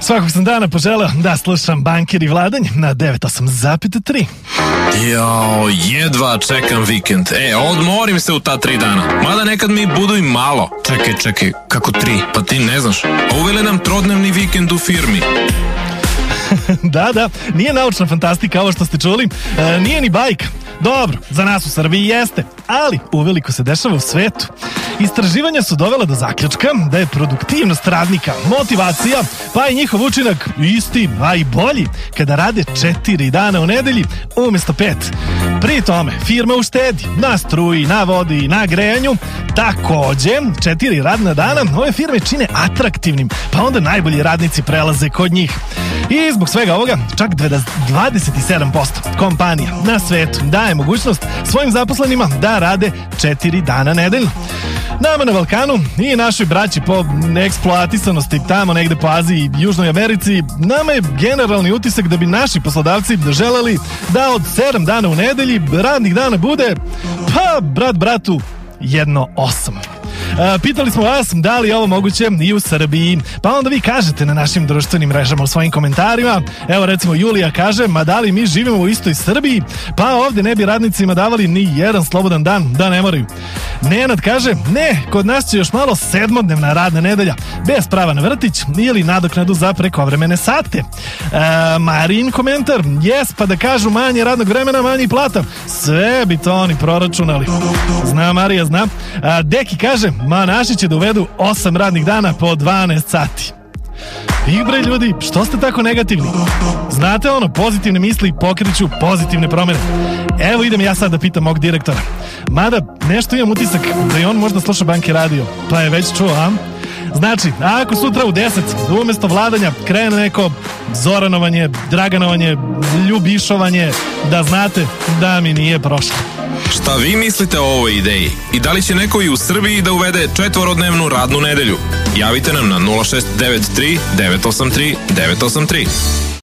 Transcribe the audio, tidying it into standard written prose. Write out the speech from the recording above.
Svakog sam dana poželeo da slušam Banker i Vladanje na 98,3. Jao, jedva čekam vikend. Odmorim se u ta 3 dana. Mada nekad mi budu i malo. Čekaj, kako 3? Pa ti ne znaš. Uveli nam trodnevni vikend u firmi. Da, nije naučna fantastika ovo što ste čuli, nije ni bajka. Dobro, za nas u Srbiji jeste, ali uveliko se dešava u svetu. Istraživanja su dovela do zaključka da je produktivnost radnika, motivacija, pa i njihov učinak isti, a i bolji kada rade 4 dana u nedelji umjesto 5. Pri tome, firma uštedi na struji, na vodi, na grejanju. Takođe, 4 radna dana ove firme čine atraktivnim, pa onda najbolji radnici prelaze kod njih. I zbog svega ovoga, čak 27% kompanija na svetu daje mogućnost svojim zaposlenima da rade 4 dana nedeljno. Nama na Balkanu i našoj braći po eksploatisanosti tamo negde po Aziji i Južnoj Americi, nama je generalni utisak da bi naši poslodavci želeli da od 7 dana u nedelji radnih dana bude, pa brat bratu, 1,8. Pitali smo vas da li je ovo moguće i u Srbiji, pa onda vi kažete na našim društvenim mrežama u svojim komentarima. Evo recimo Julija kaže, ma da li mi živimo u istoj Srbiji, pa ovdje ne bi radnicima davali ni jedan slobodan dan da ne moraju. Nenad kaže, ne, kod nas će još malo 7-dnevna radna nedelja, bez prava na vrtić ili nadoknadu za prekovremene sate. Marin komentar, jes, pa da kažu manje radnog vremena, manje plata. Sve bi to oni proračunali. Zna Marija, zna. Deki kaže, ma naši će da uvedu 8 radnih dana po 12 sati. Bre ljudi, što ste tako negativni? Znate ono, pozitivne misli pokreću pozitivne promjene. Evo idem ja sad da pitam mog direktora. Mada nešto imam utisak da i on možda sluša Banke radio, pa je već čuo, a? Znači, ako sutra u 10 umjesto Vladanja krene neko Zoranovanje, Draganovanje, Ljubišovanje, da znate da mi nije prošlo. Šta vi mislite o ovoj ideji? I da li će neko i u Srbiji da uvede 4-dnevnu radnu nedelju? Javite nam na 0693 983 983.